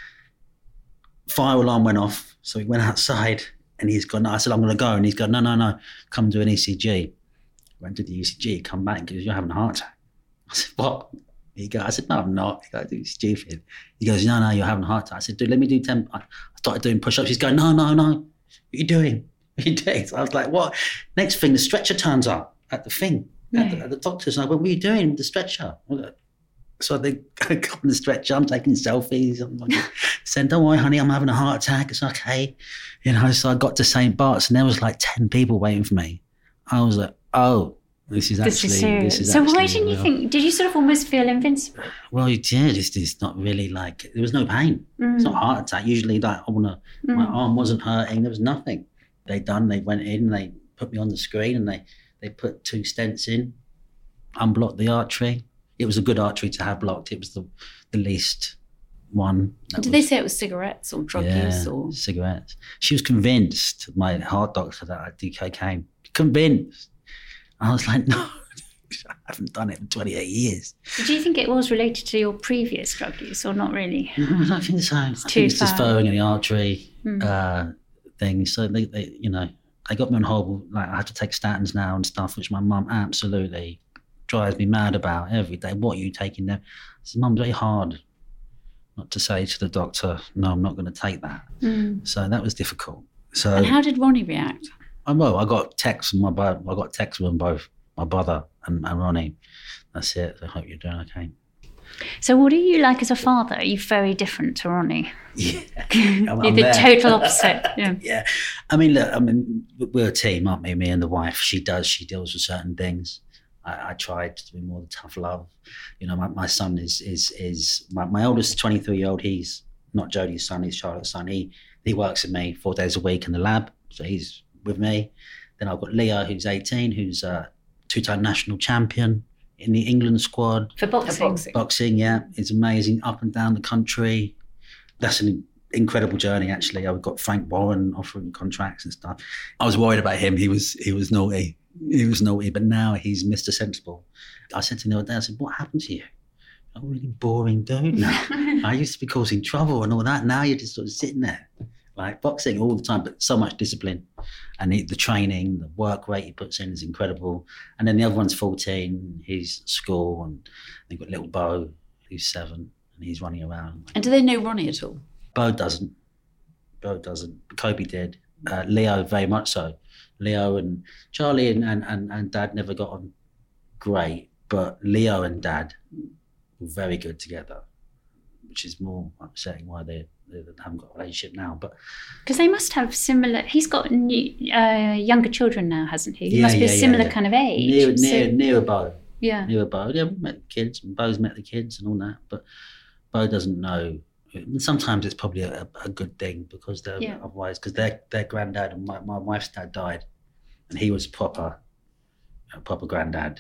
Fire alarm went off, so he went outside and he's gone, I said, I'm going to go. And he's gone, no, no, no, come do an E C G. Went to the E C G, come back and goes, you're having a heart attack. I said, what? He goes, I said, no, I'm not. He goes, you're stupid. He goes, no, no, you're having a heart attack. I said, dude, let me do ten. I started doing push-ups. He's going, no, no, no. What are you doing? What are you doing? So I was like, what? Next thing, the stretcher turns up at the thing, yeah. at, the, at the doctor's. And I went, what are you doing with the stretcher? So they go on the stretcher. I'm taking selfies. I'm like, saying, don't worry, honey, I'm having a heart attack. It's okay. You know, so I got to Saint Bart's and there was like ten people waiting for me. I was like, oh, this is actually... This is serious. This is so actually why didn't you real. think... Did you sort of almost feel invincible? Well, you did. It's, it's not really like... There was no pain. Mm. It's not a heart attack. Usually, like, I wanna, Mm. my arm wasn't hurting. There was nothing. They done, they went in, they put me on the screen and they, they put two stents in, unblocked the artery. It was a good artery to have blocked. It was the, the least one. Did was, they say it was cigarettes or drug yeah, use? Or cigarettes. She was convinced, my heart doctor, that I do cocaine. Convinced. I was like, no, I haven't done it in twenty-eight years. Did you think it was related to your previous drug use or not really? No, I don't think so. It's I too think it's just far. furrowing in the artery Mm. uh, thing. So they, they, you know, they got me on horrible. Like I have to take statins now and stuff, which my mum absolutely drives me mad about every day. What are you taking them? I said, Mum, very hard not to say to the doctor, no, I'm not going to take that. Mm. So that was difficult. So and how did Ronnie react? I well, I got texts from my brother. I got texts from both my brother and, and Ronnie. That's it. I hope you're doing okay. So what are you like as a father? Are you very different to Ronnie? Yeah, You're I'm the there. total opposite. Yeah. Yeah, I mean, look, I mean, we're a team, aren't we? Me and the wife. She does. She deals with certain things. I, I tried to be more the tough love. You know, my, my son is is is my, my oldest twenty-three year old. He's not Jodie's son. He's Charlotte's son. He he works with me four days a week in the lab. So he's with me. Then I've got Leo, who's eighteen, who's a two-time national champion in the England squad. For boxing. boxing. Boxing, yeah, it's amazing. Up and down the country. That's an incredible journey, actually. I've got Frank Warren offering contracts and stuff. I was worried about him. He was he was naughty. He was naughty, but now he's Mister Sensible. I said to him the other day, I said, what happened to you? You're a really boring dude now. I used to be causing trouble and all that. Now you're just sort of sitting there, like boxing all the time, but so much discipline. And he, the training, the work rate he puts in is incredible. And then the other one's fourteen, he's at school, and they've got little Bo, who's seven, and he's running around. And do they know Ronnie at all? Bo doesn't. Bo doesn't. Kobe did. Uh, Leo, very much so. Leo and Charlie and, and, and, and Dad never got on great, but Leo and Dad were very good together, which is more upsetting why they, they haven't got a relationship now. But Because they must have similar... He's got new, uh, younger children now, hasn't he? He Yeah, must be yeah, a yeah, similar yeah. kind of age. near, So- near, near Bo. yeah. Near Bo. Yeah, we met the kids, and Bo's met the kids and all that, but Bo doesn't know. Sometimes it's probably a, a good thing because they're Yeah. otherwise, because their their granddad and my, my wife's dad died, and he was proper, a proper granddad,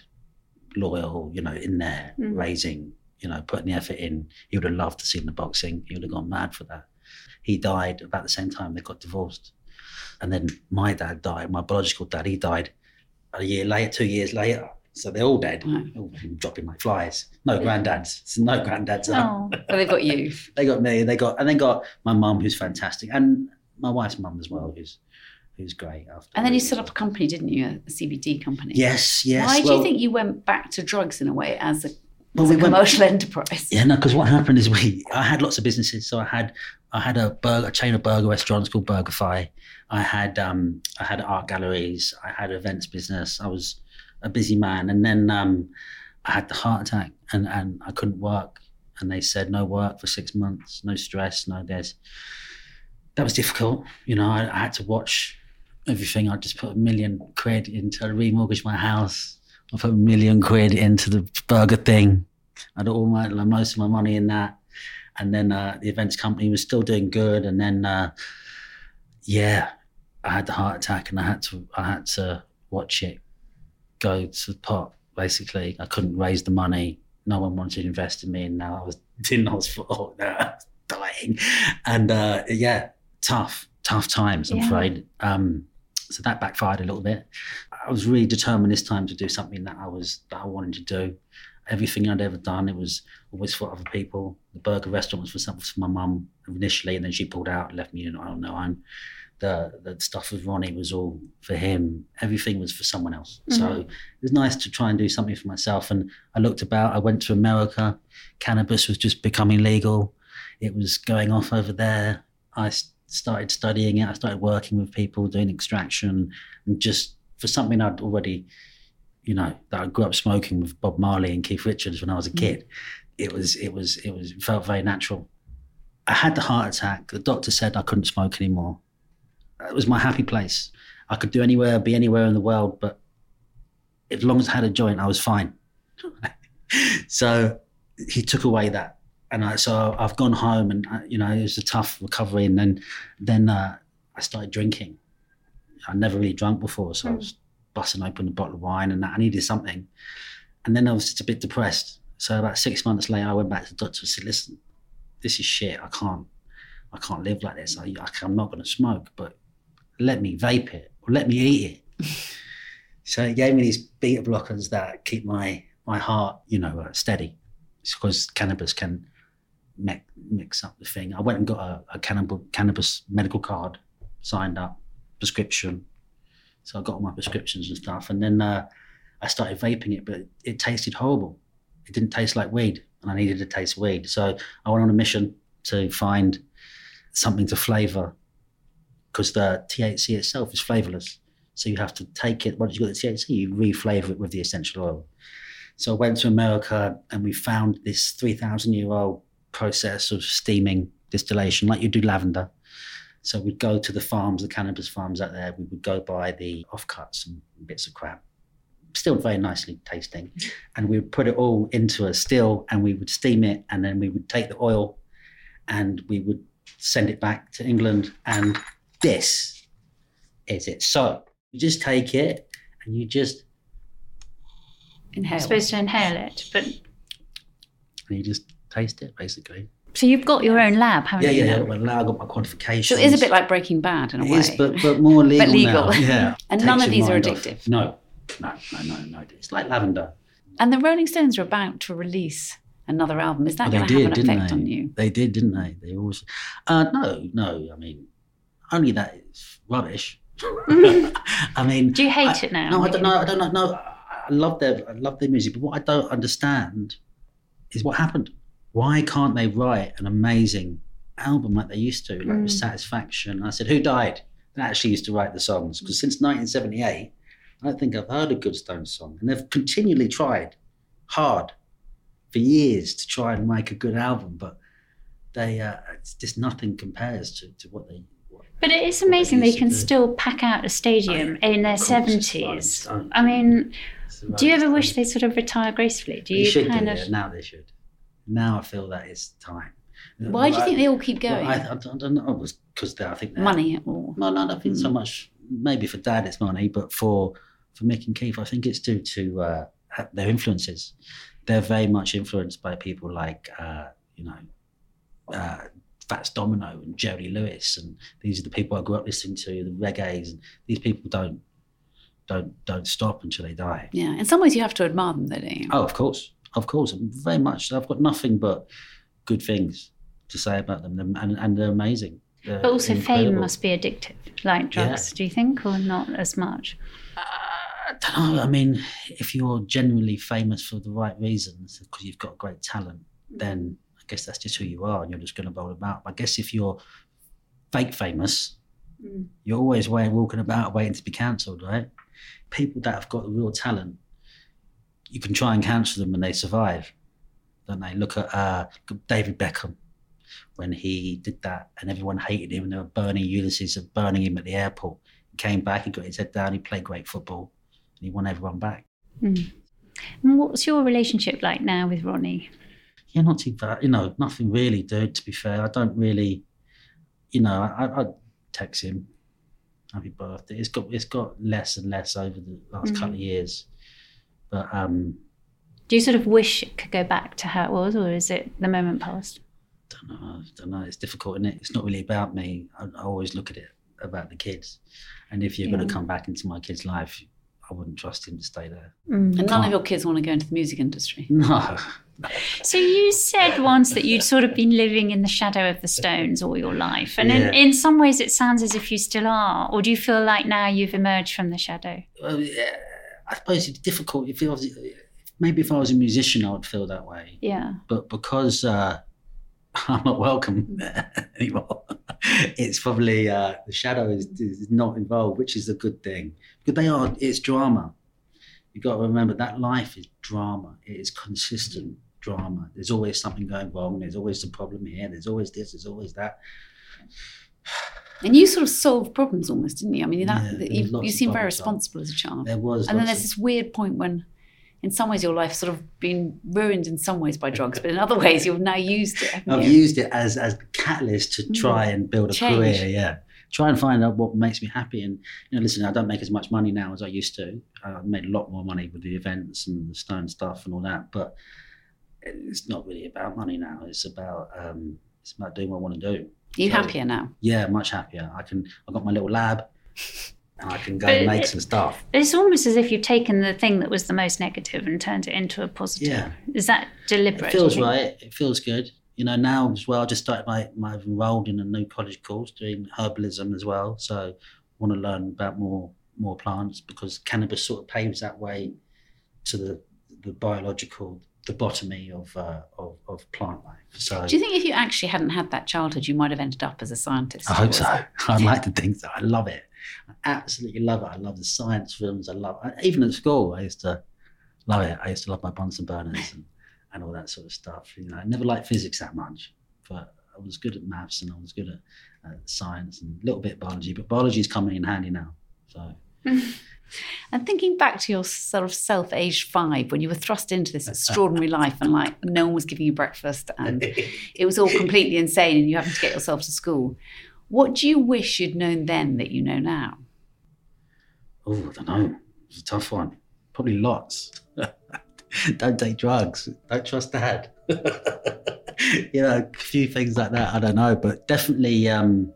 loyal, you know, in there, Mm. raising, you know, putting the effort in. He would have loved to see the boxing. He would have gone mad for that. He died about the same time they got divorced, and then my dad died. My biological dad, he died a year later, two years later. So they're all dead, Right. all dropping like flies. No granddads. It's no granddads. Oh. So they've got you. They got me. They got and they got my mum, who's fantastic, and my wife's mum as well, who's who's great. After And then you set up a company, didn't you? A C B D company. Yes, yes. Why do well, you think you went back to drugs in a way as a well, it's we a went, commercial enterprise. Yeah, no, because what happened is we, I had lots of businesses. So I had, I had a burger, a chain of burger restaurants called BurgerFi. I had, um, I had art galleries. I had events business. I was a busy man. And then um, I had the heart attack and, and I couldn't work. And they said, no work for six months, no stress, no this. That was difficult. You know, I, I had to watch everything. I just put a million quid into, I remortgaged my house. I put a million quid into the burger thing. I had all my, like, most of my money in that. And then uh, the events company was still doing good. And then, uh, yeah, I had the heart attack and I had to, I had to watch it go to the pot, basically. I couldn't raise the money. No one wanted to invest in me. And now I was in hospital, dying. And uh, yeah, tough, tough times, I'm yeah. afraid. Um, so that backfired a little bit. I was really determined this time to do something that I was, that I wanted to do. Everything I'd ever done, it was always for other people. The burger restaurant was for something for my mum initially, and then she pulled out and left me on her own. The the stuff with Ronnie was all for him. Everything was for someone else. Mm-hmm. So it was nice to try and do something for myself. And I looked about. I went to America. Cannabis was just becoming legal. It was going off over there. I started studying it. I started working with people, doing extraction, and just for something I'd already, you know, that I grew up smoking with Bob Marley and Keith Richards when I was a kid. Mm. It was, it was, it was, it felt very natural. I had the heart attack. The doctor said I couldn't smoke anymore. It was my happy place. I could do anywhere, be anywhere in the world, but as long as I had a joint, I was fine. So he took away that. And I, so I've gone home and, you know, it was a tough recovery. And then, then uh, I started drinking. I'd never really drunk before, so mm. I was busting open a bottle of wine and that. I needed something. And then I was just a bit depressed. So about six months later, I went back to the doctor and said, listen, this is shit. I can't, I can't live like this. I, I, I'm not going to smoke, but let me vape it or let me eat it. So he gave me these beta blockers that keep my, my heart, you know, uh, steady. It's because cannabis can me- mix up the thing. I went and got a, a cannabis, cannabis medical card, signed up, prescription. So I got all my prescriptions and stuff. And then uh, I started vaping it, but it, it tasted horrible. It didn't taste like weed, and I needed to taste weed. So I went on a mission to find something to flavour, because the T H C itself is flavourless. So you have to take it, once you got the T H C, you re-flavour it with the essential oil. So I went to America and we found this three thousand year old process of steaming distillation, like you do lavender. So we'd go to the farms, the cannabis farms out there, we would go buy the offcuts and bits of crap, still very nicely tasting. And we would put it all into a still and we would steam it, and then we would take the oil and we would send it back to England. And this is it. So you just take it and you just inhale. You're supposed to inhale it, but and you just taste it, basically. So you've got your own lab, haven't yeah, you? Yeah, yeah, yeah. Well, I've got my qualifications. So it is a bit like Breaking Bad in a it way. It is, but, but more legal but legal. now. Yeah. And none of these are addictive? Off. No, no, no, no, no. It's like lavender. And the Rolling Stones are about to release another album. Is that oh, going to did, have an effect they? on you? They did, didn't they? They always... Uh, no, no, I mean, only that is rubbish. I mean... Do you hate I, it now? No, I don't know. I don't know. No, I love their, I love their music, but what I don't understand is what happened. Why can't they write an amazing album like they used to, like mm. with Satisfaction? I said, who died that actually used to write the songs? Because since nineteen seventy-eight, I don't think I've heard a good Stones song. And they've continually tried hard for years to try and make a good album, but they uh, it's just nothing compares to, to what they... What, but it is amazing they, they can still pack out a stadium oh, yeah. in their seventies. I mean, do you ever wish they sort of retire gracefully? Do you they should kind do, of... yeah. Now they should. Now I feel that it's time. Why do you think they all keep going? Well, I, I, I don't know. Because I think money or no, no, I don't think mm. so much. Maybe for Dad it's money, but for for Mick and Keith, I think it's due to uh, their influences. They're very much influenced by people like uh, you know uh, Fats Domino and Jerry Lewis, and these are the people I grew up listening to, the reggaes, and these people don't don't don't stop until they die. Yeah, in some ways you have to admire them, though, don't you? Oh, of course. Of course, very much. I've got nothing but good things to say about them, and, and they're amazing. They're but also incredible. Fame must be addictive, like drugs, yeah. do you think, or not as much? Uh, I don't know. I mean, if you're genuinely famous for the right reasons, because you've got great talent, then I guess that's just who you are and you're just going to bowl about. I guess if you're fake famous, mm. you're always walking about waiting to be cancelled, right? People that have got the real talent, you can try and cancel them and they survive, don't they? Look at uh, David Beckham when he did that and everyone hated him and they were burning Ulysses and burning him at the airport. He came back, he got his head down, he played great football and he won everyone back. Mm. And what's your relationship like now with Ronnie? Yeah, not too bad. You know, nothing really, dude, to be fair. I don't really, you know, I, I text him, happy birthday. It's got it's got less and less over the last mm. couple of years. But um, do you sort of wish it could go back to how it was, or is it the moment past? Don't know. I don't know. It's difficult, isn't it? It's not really about me. I, I always look at it about the kids. And if you're yeah. going to come back into my kid's life, I wouldn't trust him to stay there. Mm. And none of your kids want to go into the music industry? No. So you said once that you'd sort of been living in the shadow of the Stones all your life. And yeah. in, in some ways it sounds as if you still are. Or do you feel like now you've emerged from the shadow? Well, yeah, I suppose it's difficult. It feels, maybe if I was a musician, I would feel that way. Yeah. But because uh, I'm not welcome anymore, it's probably, uh, the shadow is, is not involved, which is a good thing. Because they are, it's drama. You've got to remember that life is drama. It is consistent drama. There's always something going wrong. There's always a problem here. There's always this. There's always that. And you sort of solved problems almost, didn't you? I mean, that, yeah, you, you seem very responsible as a child. There was. And then there's this weird point when, in some ways, your life's sort of been ruined in some ways by drugs, but in other ways, you've now used it. I've you? used it as as the catalyst to try and build a Change. career. Yeah. Try and find out what makes me happy. And, you know, listen, I don't make as much money now as I used to. I made a lot more money with the events and the Stone stuff and all that. But it's not really about money now. It's about um, it's about doing what I want to do. Are you so, happier now? Yeah, much happier. I can. I've got my little lab and I can go and make it, some stuff. It's almost as if you've taken the thing that was the most negative and turned it into a positive. Yeah. Is that deliberate? It feels right. It feels good. You know, now as well, I just started my, my enrolled in a new college course doing herbalism as well. So I want to learn about more more plants because cannabis sort of paves that way to the the biological, the botany of, uh, of of plant life. So do you think if you actually hadn't had that childhood, you might have ended up as a scientist? I hope so. I'd like to think so. I love it. I absolutely love it. I love the science films. I love even at school. I used to love it. I used to love my Bunsen burners and. and all that sort of stuff. You know, I never liked physics that much, but I was good at maths and I was good at uh, science and a little bit of biology, but biology is coming in handy now. So, and thinking back to your sort of self aged five, when you were thrust into this extraordinary life and like no one was giving you breakfast and it was all completely insane and you having to get yourself to school, what do you wish you'd known then that you know now? Oh, I don't know. It's a tough one. Probably lots. Don't take drugs. Don't trust dad. You know, a few things like that. I don't know, but definitely, um,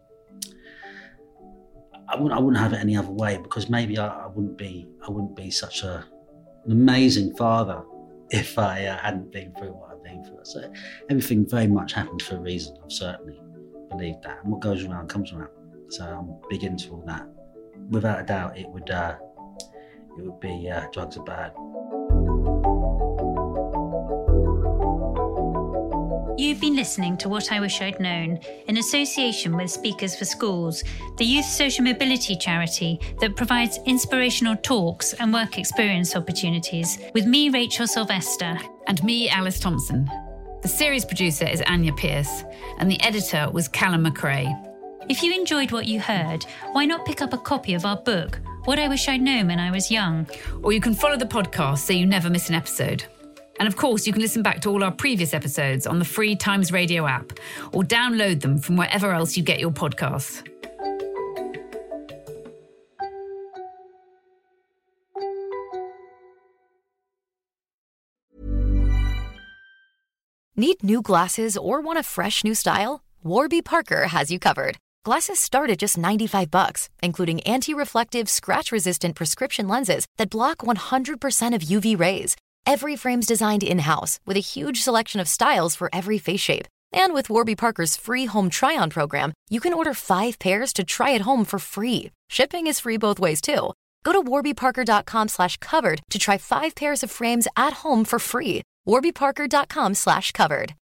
I wouldn't. I wouldn't have it any other way because maybe I, I wouldn't be. I wouldn't be such a, an amazing father if I uh, hadn't been through what I've been through. So everything very much happens for a reason. I've certainly believed that, and what goes around comes around. So I'm big into all that. Without a doubt, it would. Uh, it would be uh, drugs are bad. You've been listening to What I Wish I'd Known in association with Speakers for Schools, the youth social mobility charity that provides inspirational talks and work experience opportunities, with me, Rachel Sylvester. And me, Alice Thompson. The series producer is Anya Pierce, and the editor was Callum McRae. If you enjoyed what you heard, why not pick up a copy of our book, What I Wish I'd Known When I Was Young? Or you can follow the podcast so you never miss an episode. And of course, you can listen back to all our previous episodes on the free Times Radio app or download them from wherever else you get your podcasts. Need new glasses or want a fresh new style? Warby Parker has you covered. Glasses start at just ninety-five bucks, including anti-reflective, scratch-resistant prescription lenses that block one hundred percent of U V rays. Every frame's designed in-house with a huge selection of styles for every face shape. And with Warby Parker's free home try-on program, you can order five pairs to try at home for free. Shipping is free both ways, too. Go to warbyparker.com slash covered to try five pairs of frames at home for free. warbyparker.com slash covered.